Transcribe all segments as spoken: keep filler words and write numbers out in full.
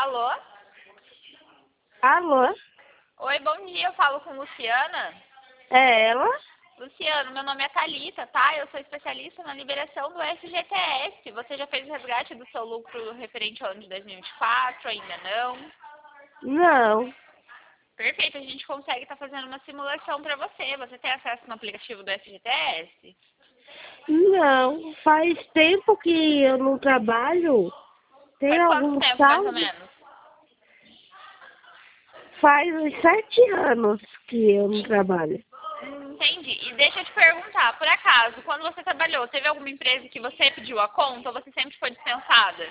Alô? Alô? Oi, bom dia, eu falo com Luciana. É ela? Luciana, meu nome é Thalita, tá? Eu sou especialista na liberação do F G T S. Você já fez o resgate do seu lucro referente ao ano de dois mil e vinte e quatro? Ainda não? Não. Perfeito, a gente consegue estar fazendo uma simulação para você. Você tem acesso no aplicativo do F G T S? Não. Faz tempo que eu não trabalho. Tem Faz quanto algum tempo, mais ou saldo? menos? Faz uns sete anos que eu não trabalho. Hum, Entendi. E deixa eu te perguntar, por acaso, quando você trabalhou, teve alguma empresa que você pediu a conta ou você sempre foi dispensada?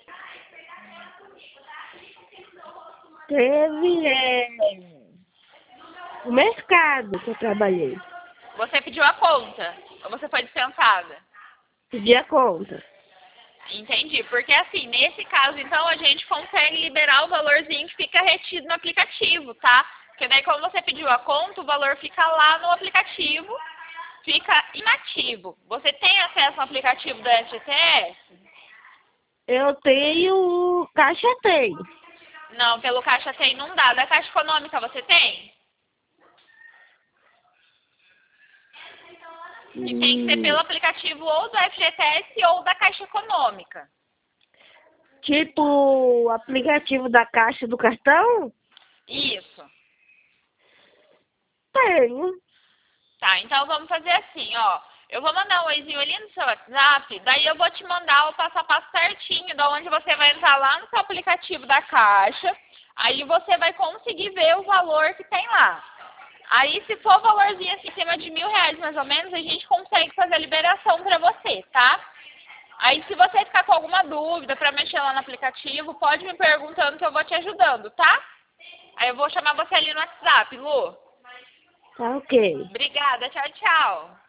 Teve é, o mercado que eu trabalhei. Você pediu a conta ou você foi dispensada? Pedi a conta. Entendi, porque assim, nesse caso, então, a gente consegue liberar o valorzinho que fica retido no aplicativo, tá? Porque daí, quando você pediu a conta, o valor fica lá no aplicativo, fica inativo. Você tem acesso ao aplicativo do F G T S? Eu tenho... Caixa tem. Não, pelo Caixa Tem não dá. Da Caixa Econômica você tem? E tem que ser Hum, pelo aplicativo ou do F G T S ou da Caixa Econômica. tipo o aplicativo da caixa do cartão? Isso. Tenho. Tá, então vamos fazer assim, ó. Eu vou mandar um oizinho ali no seu WhatsApp, daí eu vou te mandar o passo a passo certinho, da onde você vai entrar lá no seu aplicativo da Caixa, aí você vai conseguir ver o valor que tem lá. Aí, se for valorzinho assim, acima de mil reais mais ou menos, a gente consegue fazer a liberação pra você, tá? Aí, se você ficar com alguma dúvida pra mexer lá no aplicativo, pode me perguntando que eu vou te ajudando, tá? Aí eu vou chamar você ali no WhatsApp, Lu. Tá ok. Obrigada, tchau, tchau.